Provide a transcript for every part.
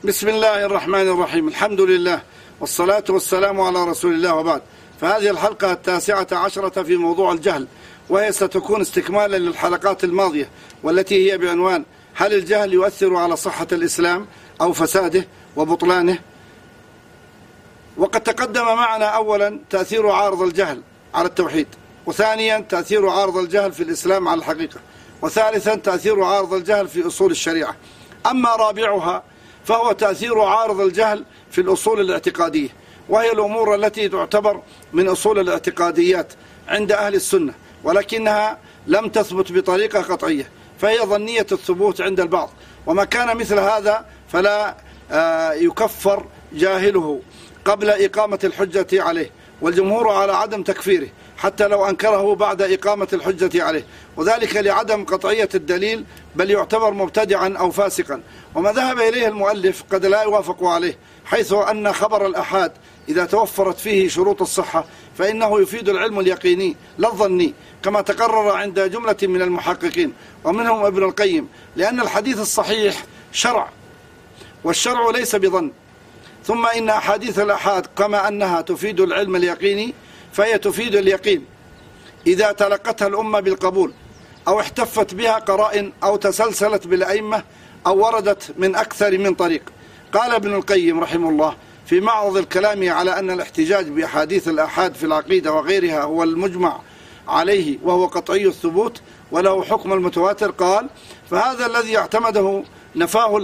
بسم الله الرحمن الرحيم. الحمد لله والصلاة والسلام على رسول الله، وبعد. فهذه الحلقة 19 في موضوع الجهل، وهي ستكون استكمالا للحلقات الماضية والتي هي بعنوان: هل الجهل يؤثر على صحة الإسلام أو فساده وبطلانه؟ وقد تقدم معنا أولا تأثير عارض الجهل على التوحيد، وثانيا تأثير عارض الجهل في الإسلام على الحقيقة، وثالثا تأثير عارض الجهل في أصول الشريعة. أما رابعها فهو تأثير عارض الجهل في الأصول الاعتقادية، وهي الأمور التي تعتبر من أصول الاعتقاديات عند أهل السنة، ولكنها لم تثبت بطريقة قطعية، فهي ظنية الثبوت عند البعض. وما كان مثل هذا فلا يكفر جاهله قبل إقامة الحجة عليه، والجمهور على عدم تكفيره حتى لو أنكره بعد إقامة الحجة عليه، وذلك لعدم قطعية الدليل، بل يعتبر مبتدعا أو فاسقا. وما ذهب إليه المؤلف قد لا يوافق عليه، حيث أن خبر الأحاد إذا توفرت فيه شروط الصحة فإنه يفيد العلم اليقيني لا الظني، كما تقرر عند جملة من المحققين ومنهم ابن القيم، لأن الحديث الصحيح شرع، والشرع ليس بظن. ثم إن أحاديث الأحاد كما أنها تفيد العلم اليقيني فهي تفيد اليقين إذا تلقتها الأمة بالقبول، أو احتفت بها قرائن، أو تسلسلت بالأئمة، أو وردت من أكثر من طريق. قال ابن القيم رحمه الله في معرض الكلام على أن الاحتجاج بأحاديث الآحاد في العقيدة وغيرها هو المجمع عليه، وهو قطعي الثبوت وله حكم المتواتر. قال: فهذا الذي اعتمده نفاة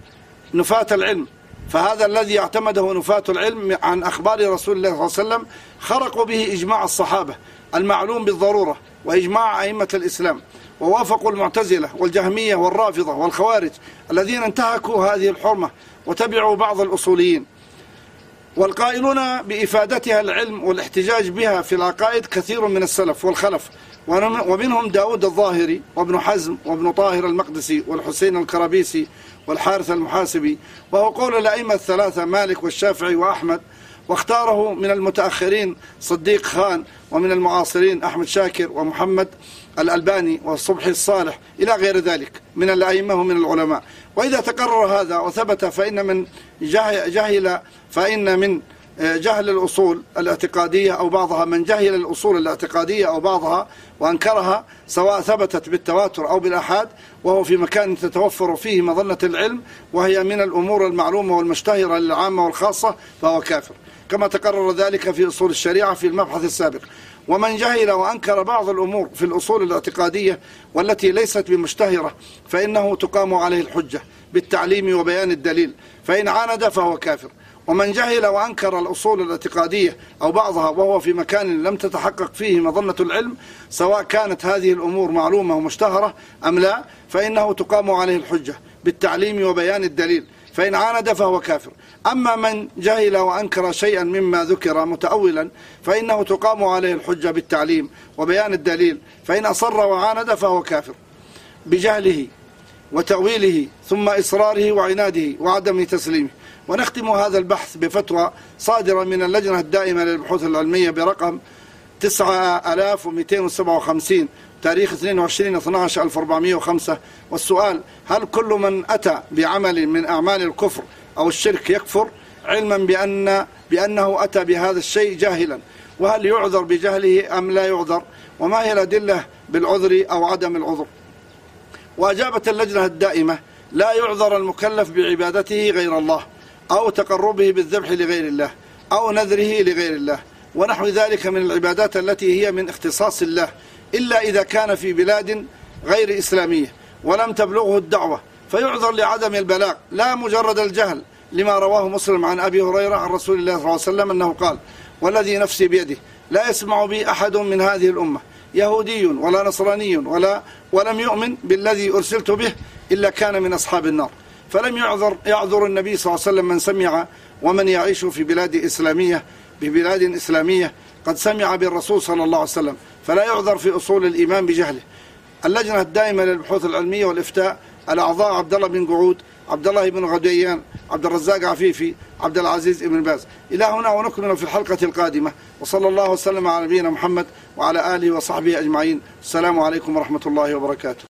العلم عن أخبار رسول الله صلى الله عليه وسلم خرقوا به إجماع الصحابة المعلوم بالضرورة وإجماع أئمة الإسلام، ووافقوا المعتزلة والجهمية والرافضة والخوارج الذين انتهكوا هذه الحرمة وتبعوا بعض الأصوليين. والقائلون بإفادتها العلم والاحتجاج بها في العقائد كثير من السلف والخلف، ومنهم داود الظاهري وابن حزم وابن طاهر المقدسي والحسين الكرابيسي والحارث المحاسبي، وهو قول الأئمة الثلاثة مالك والشافعي وأحمد. واختاره من المتأخرين صديق خان، ومن المعاصرين أحمد شاكر ومحمد الألباني والصبحي الصالح إلى غير ذلك من الأئمة ومن العلماء. وإذا تقرر هذا وثبت فإن من جهل الأصول الاعتقادية أو بعضها، من جهل الأصول الاعتقادية أو بعضها وأنكرها، سواء ثبتت بالتواتر أو بالأحاد، وهو في مكان تتوفر فيه مظنة العلم، وهي من الأمور المعلومة والمشتهرة للعامة والخاصة، فهو كافر، كما تقرر ذلك في أصول الشريعة في المبحث السابق. ومن جهل وأنكر بعض الأمور في الأصول الاعتقادية والتي ليست بمشتهرة فإنه تقام عليه الحجة بالتعليم وبيان الدليل، فإن عاند فهو كافر. ومن جهل وأنكر الأصول الاعتقادية أو بعضها وهو في مكان لم تتحقق فيه مظنة العلم، سواء كانت هذه الأمور معلومة ومشتهرة أم لا، فإنه تقام عليه الحجة بالتعليم وبيان الدليل، فإن عاند فهو كافر. أما من جهل وأنكر شيئا مما ذكر متأولا فإنه تقام عليه الحجة بالتعليم وبيان الدليل، فإن أصر وعاند فهو كافر بجهله وتأويله ثم إصراره وعناده وعدم تسليمه. ونختم هذا البحث بفتوى صادرة من اللجنة الدائمة للبحوث العلمية برقم 9257 تاريخ 22/12/1405. والسؤال: هل كل من أتى بعمل من أعمال الكفر أو الشرك يكفر، علما بأنه أتى بهذا الشيء جاهلا؟ وهل يعذر بجهله أم لا يعذر؟ وما هي الأدلة بالعذر أو عدم العذر؟ وأجابت اللجنة الدائمة: لا يعذر المكلف بعبادته غير الله، أو تقربه بالذبح لغير الله، أو نذره لغير الله، ونحو ذلك من العبادات التي هي من اختصاص الله، إلا إذا كان في بلاد غير إسلامية ولم تبلغه الدعوة، فيعذر لعدم البلاغ لا مجرد الجهل، لما رواه مسلم عن أبي هريرة عن رسول الله صلى الله عليه وسلم أنه قال: والذي نفسي بيده لا يسمع بي أحد من هذه الأمة يهودي ولا نصراني ولم يؤمن بالذي أرسلت به إلا كان من أصحاب النار. فلم يعذر النبي صلى الله عليه وسلم من سمع ومن يعيش في بلاد إسلامية قد سمع بالرسول صلى الله عليه وسلم، فلا يعذر في أصول الإيمان بجهله. اللجنة الدائمة للبحوث العلمية والإفتاء: الأعضاء عبد الله بن قعود، عبد الله بن غديان، عبد الرزاق عفيفي، عبد العزيز بن باز. إلى هنا ونكمل في الحلقة القادمة، وصلى الله وسلم على نبينا محمد وعلى آله وصحبه أجمعين. السلام عليكم ورحمة الله وبركاته.